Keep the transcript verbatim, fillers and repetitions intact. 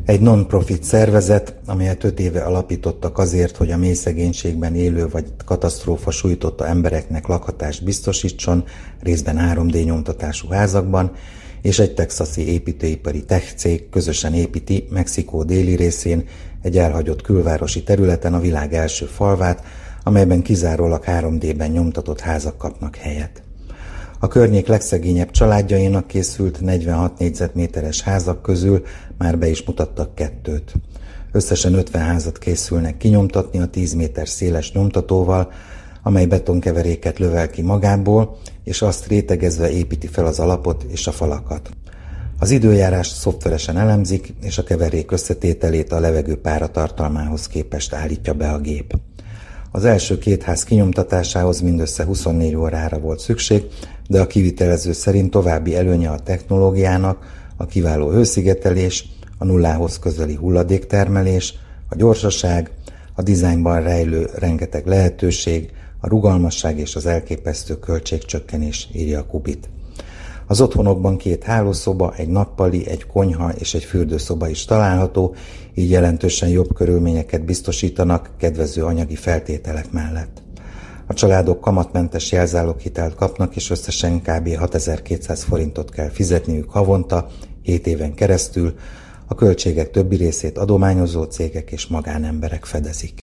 Egy non-profit szervezet, amelyet öt éve alapítottak azért, hogy a mély szegénységben élő vagy katasztrófa sújtotta embereknek lakhatást biztosítson, részben három dé nyomtatású házakban, és egy texasi építőipari tech cég közösen építi Mexikó déli részén egy elhagyott külvárosi területen a világ első falvát, amelyben kizárólag három dében nyomtatott házak kapnak helyet. A környék legszegényebb családjainak készült negyvenhat négyzetméteres házak közül már be is mutattak kettőt. Összesen ötven házat készülnek kinyomtatni a tíz méter széles nyomtatóval, amely betonkeveréket lövel ki magából, és azt rétegezve építi fel az alapot és a falakat. Az időjárást szoftveresen elemzik, és a keverék összetételét a levegő páratartalmához képest állítja be a gép. Az első két ház kinyomtatásához mindössze huszonnégy órára volt szükség, de a kivitelező szerint további előnye a technológiának a kiváló hőszigetelés, a nullához közeli hulladéktermelés, a gyorsaság, a dizájnban rejlő rengeteg lehetőség, a rugalmasság és az elképesztő költségcsökkenés, írja a Kubit. Az otthonokban két hálószoba, egy nappali, egy konyha és egy fürdőszoba is található, így jelentősen jobb körülményeket biztosítanak kedvező anyagi feltételek mellett. A családok kamatmentes jelzáloghitelt kapnak, és összesen kb. hatezer-kétszáz forintot kell fizetniük havonta, hét éven keresztül, a költségek többi részét adományozó cégek és magánemberek fedezik.